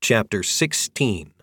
Chapter 16.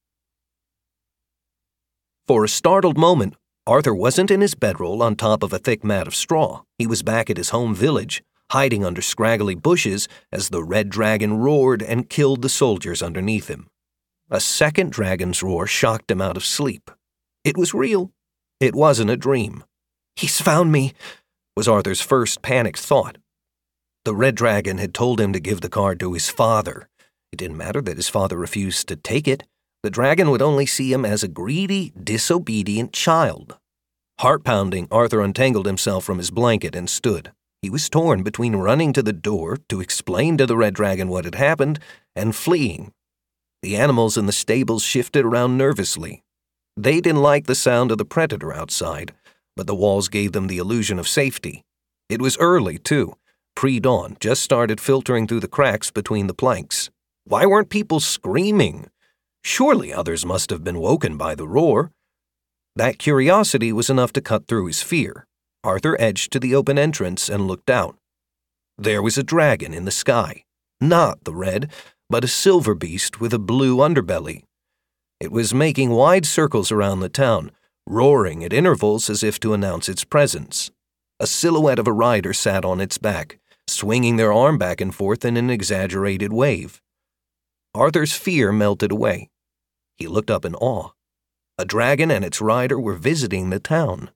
For a startled moment, Arthur wasn't in his bedroll on top of a thick mat of straw. He was back at his home village, hiding under scraggly bushes as the red dragon roared and killed the soldiers underneath him. A second dragon's roar shocked him out of sleep. It was real. It wasn't a dream. "He's found me," was Arthur's first panicked thought. The red dragon had told him to give the card to his father. It didn't matter that his father refused to take it. The dragon would only see him as a greedy, disobedient child. Heart-pounding, Arthur untangled himself from his blanket and stood. He was torn between running to the door to explain to the red dragon what had happened and fleeing. The animals in the stables shifted around nervously. They didn't like the sound of the predator outside, but the walls gave them the illusion of safety. It was early, too. Pre-dawn just started filtering through the cracks between the planks. Why weren't people screaming? Surely others must have been woken by the roar. That curiosity was enough to cut through his fear. Arthur edged to the open entrance and looked out. There was a dragon in the sky. Not the red, but a silver beast with a blue underbelly. It was making wide circles around the town, roaring at intervals as if to announce its presence. A silhouette of a rider sat on its back, swinging their arm back and forth in an exaggerated wave. Arthur's fear melted away. He looked up in awe. A dragon and its rider were visiting the town.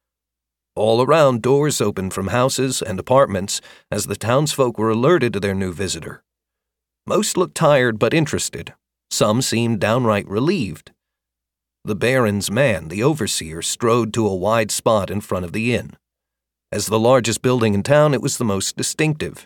All around, doors opened from houses and apartments as the townsfolk were alerted to their new visitor. Most looked tired but interested. Some seemed downright relieved. The Baron's man, the overseer, strode to a wide spot in front of the inn. As the largest building in town, it was the most distinctive.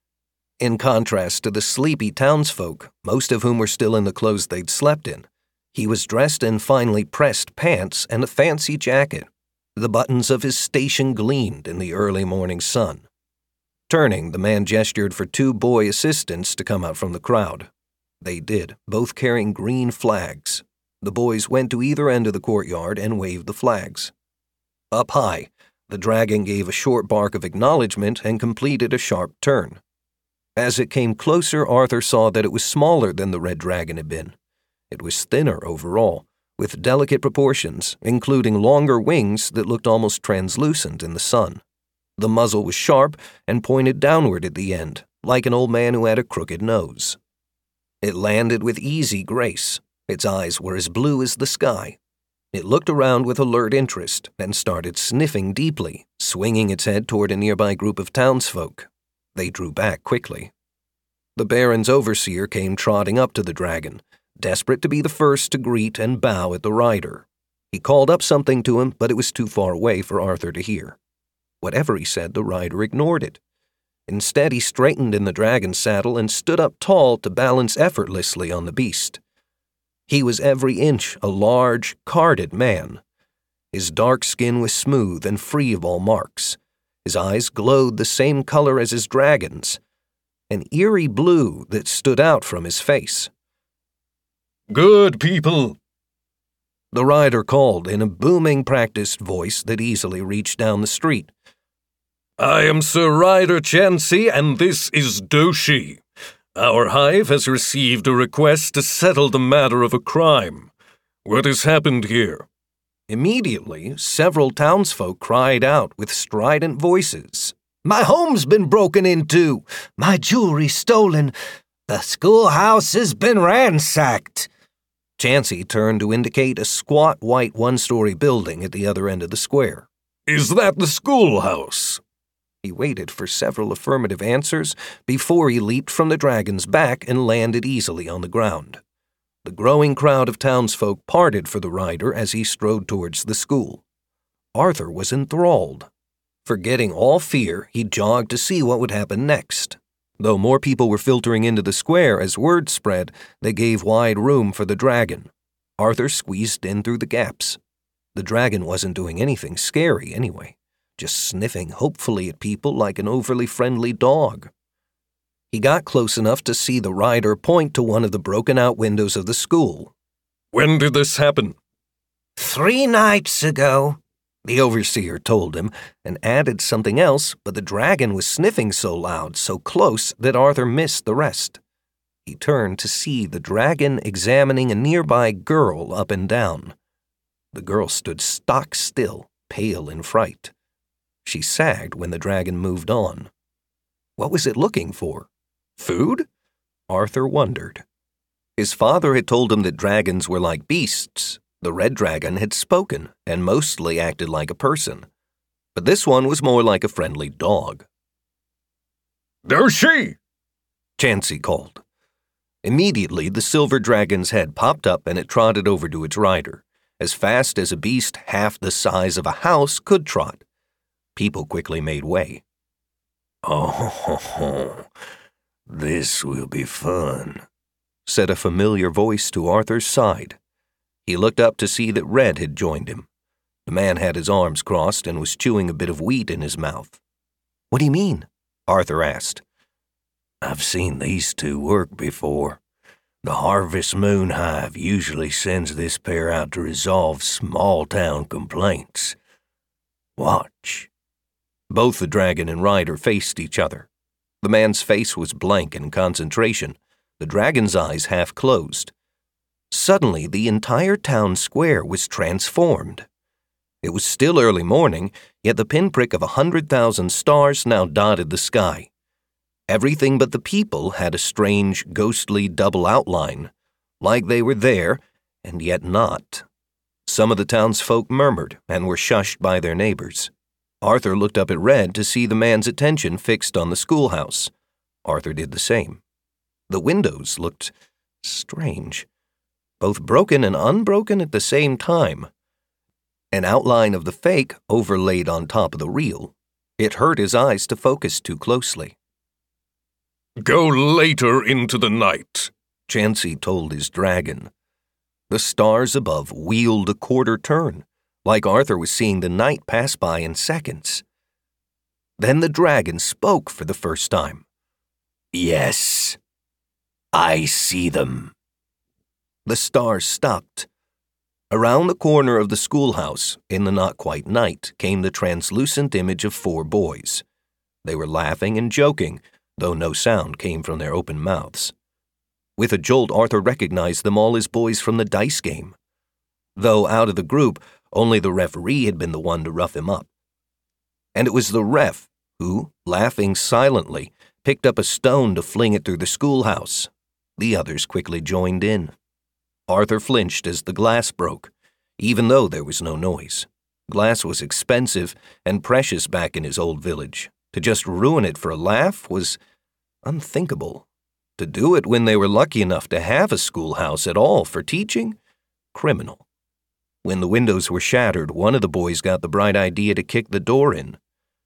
In contrast to the sleepy townsfolk, most of whom were still in the clothes they'd slept in, he was dressed in finely pressed pants and a fancy jacket. The buttons of his station gleamed in the early morning sun. Turning, the man gestured for two boy assistants to come out from the crowd. They did, both carrying green flags. The boys went to either end of the courtyard and waved the flags. Up high, the dragon gave a short bark of acknowledgement and completed a sharp turn. As it came closer, Arthur saw that it was smaller than the red dragon had been. It was thinner overall, with delicate proportions, including longer wings that looked almost translucent in the sun. The muzzle was sharp and pointed downward at the end, like an old man who had a crooked nose. It landed with easy grace. Its eyes were as blue as the sky. It looked around with alert interest and started sniffing deeply, swinging its head toward a nearby group of townsfolk. They drew back quickly. The Baron's overseer came trotting up to the dragon, desperate to be the first to greet and bow at the rider. He called up something to him, but it was too far away for Arthur to hear. Whatever he said, the rider ignored it. Instead, he straightened in the dragon's saddle and stood up tall to balance effortlessly on the beast. He was every inch a large, carded man. His dark skin was smooth and free of all marks. His eyes glowed the same color as his dragon's, an eerie blue that stood out from his face. "Good people," the rider called in a booming, practiced voice that easily reached down the street. "I am Sir Ryder Chansey, and this is Doshi. Our hive has received a request to settle the matter of a crime. What has happened here?" Immediately, several townsfolk cried out with strident voices. "My home's been broken into! My jewelry stolen! The schoolhouse has been ransacked!" Chansey turned to indicate a squat white one-story building at the other end of the square. "Is that the schoolhouse?" He waited for several affirmative answers before he leaped from the dragon's back and landed easily on the ground. The growing crowd of townsfolk parted for the rider as he strode towards the school. Arthur was enthralled. Forgetting all fear, he jogged to see what would happen next. Though more people were filtering into the square as word spread, they gave wide room for the dragon. Arthur squeezed in through the gaps. The dragon wasn't doing anything scary anyway, just sniffing hopefully at people like an overly friendly dog. He got close enough to see the rider point to one of the broken-out windows of the school. "When did this happen?" 3 nights ago, the overseer told him, and added something else, but the dragon was sniffing so loud, so close, that Arthur missed the rest. He turned to see the dragon examining a nearby girl up and down. The girl stood stock still, pale in fright. She sagged when the dragon moved on. What was it looking for? Food? Arthur wondered. His father had told him that dragons were like beasts. The red dragon had spoken and mostly acted like a person. But this one was more like a friendly dog. "There's she!" Chansey called. Immediately, the silver dragon's head popped up and it trotted over to its rider, as fast as a beast half the size of a house could trot. People quickly made way. "Oh, this will be fun," said a familiar voice to Arthur's side. He looked up to see that Red had joined him. The man had his arms crossed and was chewing a bit of wheat in his mouth. "What do you mean?" Arthur asked. "I've seen these two work before. The Harvest Moon Hive usually sends this pair out to resolve small-town complaints. Watch." Both the dragon and rider faced each other. The man's face was blank in concentration, the dragon's eyes half closed. Suddenly, the entire town square was transformed. It was still early morning, yet the pinprick of 100,000 stars now dotted the sky. Everything but the people had a strange, ghostly double outline, like they were there, and yet not. Some of the townsfolk murmured and were shushed by their neighbors. Arthur looked up at Red to see the man's attention fixed on the schoolhouse. Arthur did the same. The windows looked strange, both broken and unbroken at the same time. An outline of the fake overlaid on top of the real. It hurt his eyes to focus too closely. "Go later into the night," Chansey told his dragon. The stars above wheeled a quarter turn, like Arthur was seeing the night pass by in seconds. Then the dragon spoke for the first time. "Yes, I see them." The stars stopped. Around the corner of the schoolhouse, in the not-quite night, came the translucent image of 4 boys. They were laughing and joking, though no sound came from their open mouths. With a jolt, Arthur recognized them all as boys from the dice game. Though out of the group, only the referee had been the one to rough him up. And it was the ref who, laughing silently, picked up a stone to fling it through the schoolhouse. The others quickly joined in. Arthur flinched as the glass broke, even though there was no noise. Glass was expensive and precious back in his old village. To just ruin it for a laugh was unthinkable. To do it when they were lucky enough to have a schoolhouse at all for teaching? Criminal. When the windows were shattered, one of the boys got the bright idea to kick the door in.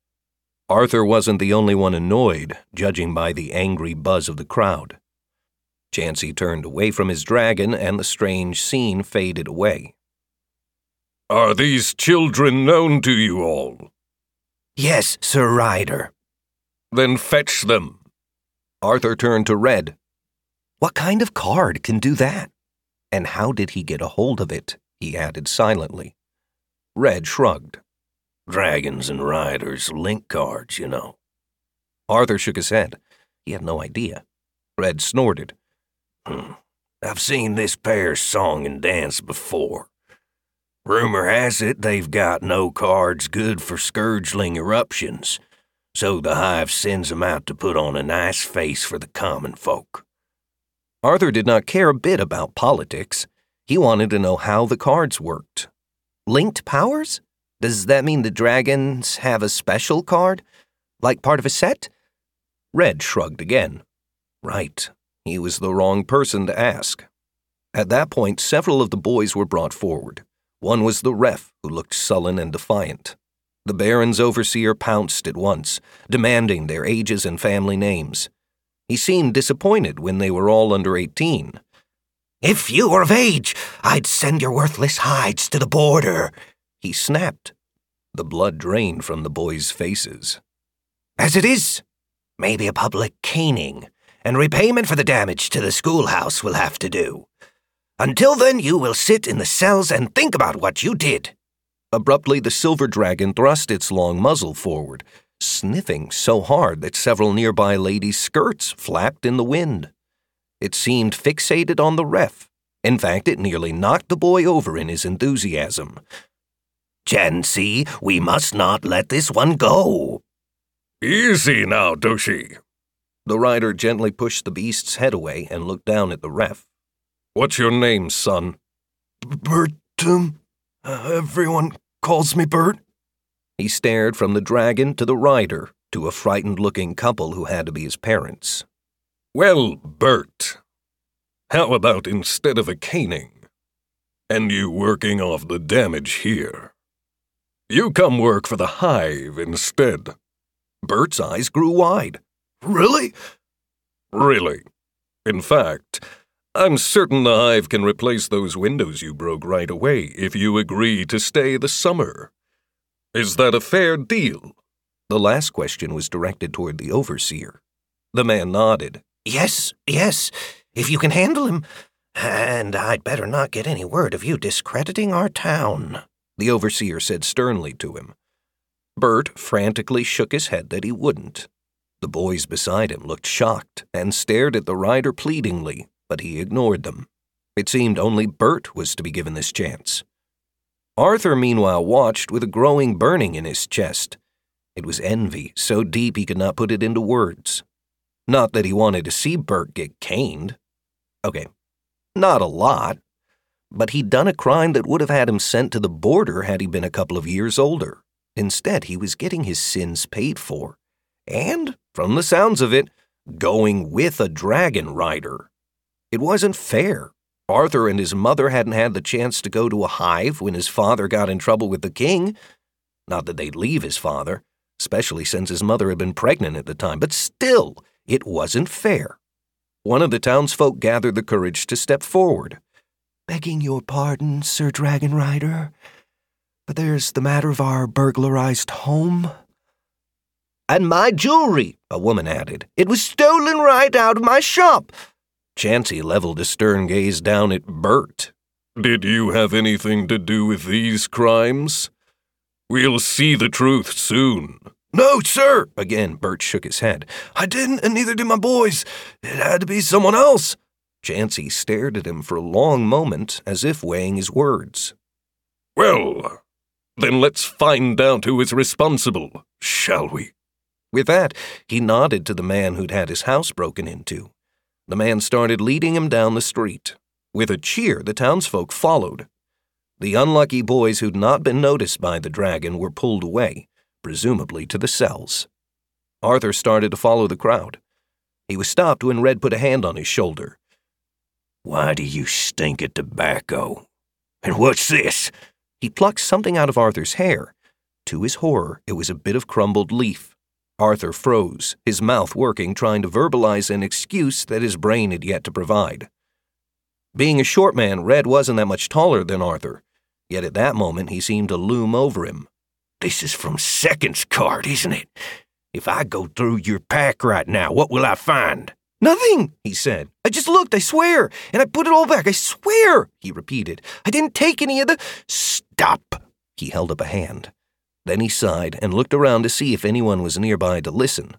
Arthur wasn't the only one annoyed, judging by the angry buzz of the crowd. Chansey turned away from his dragon, and the strange scene faded away. "Are these children known to you all?" "Yes, Sir Rider." "Then fetch them." Arthur turned to Red. "What kind of card can do that? And how did he get a hold of it?" he added silently. Red shrugged. "Dragons and riders link cards, you know." Arthur shook his head. He had no idea. Red snorted. "I've seen this pair's song and dance before. Rumor has it they've got no cards good for scourgeling eruptions, so the hive sends them out to put on a nice face for the common folk." Arthur did not care a bit about politics. He wanted to know how the cards worked. Linked powers? Does that mean the dragons have a special card? Like part of a set? Red shrugged again. Right. He was the wrong person to ask. At that point, several of the boys were brought forward. One was the ref, who looked sullen and defiant. The Baron's overseer pounced at once, demanding their ages and family names. He seemed disappointed when they were all under 18. "If you were of age, I'd send your worthless hides to the border," he snapped. The blood drained from the boys' faces. "As it is, maybe a public caning, and repayment for the damage to the schoolhouse will have to do. Until then, you will sit in the cells and think about what you did." Abruptly, the silver dragon thrust its long muzzle forward, sniffing so hard that several nearby ladies' skirts flapped in the wind. It seemed fixated on the ref. In fact, it nearly knocked the boy over in his enthusiasm. Chansey, we must not let this one go. Easy now, Doshi. The rider gently pushed the beast's head away and looked down at the ref. What's your name, son? Bert, everyone calls me Bert. He stared from the dragon to the rider to a frightened-looking couple who had to be his parents. Well, Bert, how about instead of a caning, and you working off the damage here, you come work for the hive instead? Bert's eyes grew wide. Really? Really. In fact, I'm certain the hive can replace those windows you broke right away if you agree to stay the summer. Is that a fair deal? The last question was directed toward the overseer. The man nodded. Yes, if you can handle him. And I'd better not get any word of you discrediting our town, the overseer said sternly to him. Bert frantically shook his head that he wouldn't. The boys beside him looked shocked and stared at the rider pleadingly, but he ignored them. It seemed only Bert was to be given this chance. Arthur, meanwhile, watched with a growing burning in his chest. It was envy, so deep he could not put it into words. Not that he wanted to see Bert get caned. Okay, not a lot. But he'd done a crime that would have had him sent to the border had he been a couple of years older. Instead, he was getting his sins paid for. And, from the sounds of it, going with a dragon rider. It wasn't fair. Arthur and his mother hadn't had the chance to go to a hive when his father got in trouble with the king. Not that they'd leave his father, especially since his mother had been pregnant at the time, but still, it wasn't fair. One of the townsfolk gathered the courage to step forward. Begging your pardon, Sir Dragon Rider, but there's the matter of our burglarized home. And my jewelry, a woman added. It was stolen right out of my shop. Chansey leveled a stern gaze down at Bert. Did you have anything to do with these crimes? We'll see the truth soon. No, sir. Again, Bert shook his head. I didn't, and neither did my boys. It had to be someone else. Chansey stared at him for a long moment, as if weighing his words. Well, then let's find out who is responsible, shall we? With that, he nodded to the man who'd had his house broken into. The man started leading him down the street. With a cheer, the townsfolk followed. The unlucky boys who'd not been noticed by the dragon were pulled away, presumably to the cells. Arthur started to follow the crowd. He was stopped when Red put a hand on his shoulder. Why do you stink of tobacco? And what's this? He plucked something out of Arthur's hair. To his horror, it was a bit of crumbled leaf. Arthur froze, his mouth working, trying to verbalize an excuse that his brain had yet to provide. Being a short man, Red wasn't that much taller than Arthur, yet at that moment he seemed to loom over him. This is from Second's card, isn't it? If I go through your pack right now, what will I find? Nothing, he said. I just looked, I swear, and I put it all back, I swear, he repeated. I didn't take any of the— Stop! He held up a hand. Then he sighed and looked around to see if anyone was nearby to listen.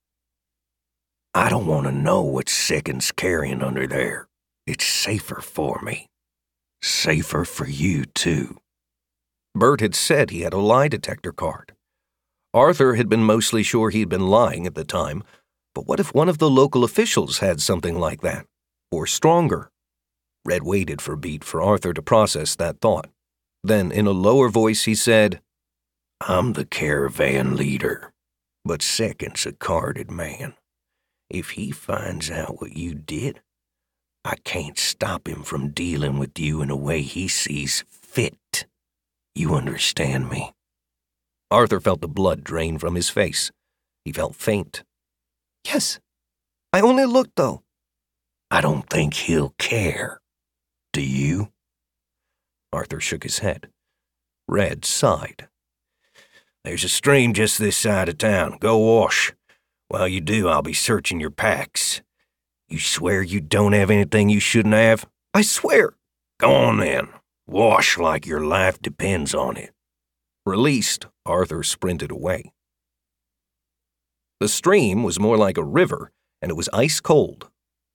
I don't want to know what Second's carrying under there. It's safer for me. Safer for you, too. Bert had said he had a lie detector card. Arthur had been mostly sure he'd been lying at the time, but what if one of the local officials had something like that? Or stronger? Red waited for a beat for Arthur to process that thought. Then, in a lower voice, he said, I'm the caravan leader, but Second's a carded man. If he finds out what you did, I can't stop him from dealing with you in a way he sees fit. You understand me? Arthur felt the blood drain from his face. He felt faint. Yes. I only looked, though. I don't think he'll care. Do you? Arthur shook his head. Red sighed. There's a stream just this side of town. Go wash. While you do, I'll be searching your packs. You swear you don't have anything you shouldn't have? I swear. Go on then. Wash like your life depends on it. Released, Arthur sprinted away. The stream was more like a river, and it was ice cold.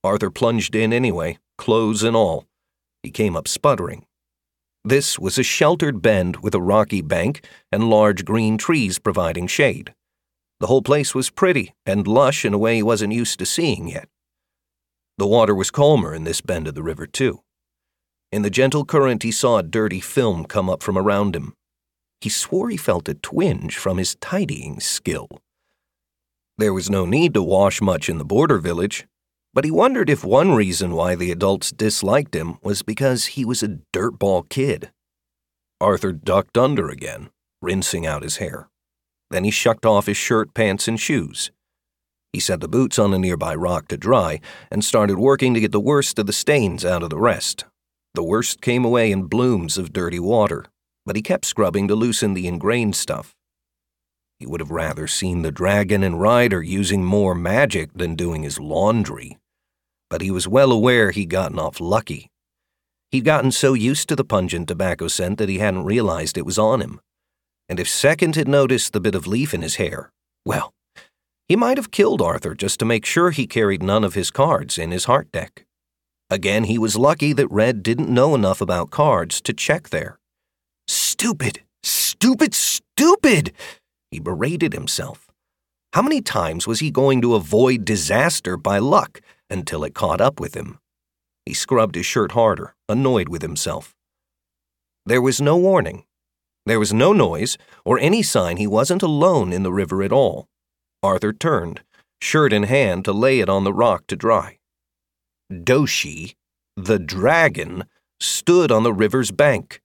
Arthur plunged in anyway, clothes and all. He came up sputtering. This was a sheltered bend with a rocky bank and large green trees providing shade. The whole place was pretty and lush in a way he wasn't used to seeing yet. The water was calmer in this bend of the river, too. In the gentle current, he saw a dirty film come up from around him. He swore he felt a twinge from his tidying skill. There was no need to wash much in the border village, but he wondered if one reason why the adults disliked him was because he was a dirtball kid. Arthur ducked under again, rinsing out his hair. Then he shucked off his shirt, pants, and shoes. He set the boots on a nearby rock to dry and started working to get the worst of the stains out of the rest. The worst came away in blooms of dirty water, but he kept scrubbing to loosen the ingrained stuff. He would have rather seen the dragon and rider using more magic than doing his laundry, but he was well aware he'd gotten off lucky. He'd gotten so used to the pungent tobacco scent that he hadn't realized it was on him. And if Second had noticed the bit of leaf in his hair, well, he might have killed Arthur just to make sure he carried none of his cards in his heart deck. Again, he was lucky that Red didn't know enough about cards to check there. Stupid! Stupid! Stupid! He berated himself. How many times was he going to avoid disaster by luck until it caught up with him? He scrubbed his shirt harder, annoyed with himself. There was no warning. There was no noise or any sign he wasn't alone in the river at all. Arthur turned, shirt in hand, to lay it on the rock to dry. Doshi, the dragon, stood on the river's bank.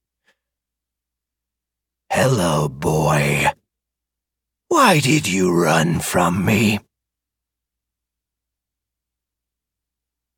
"Hello, boy. Why did you run from me?"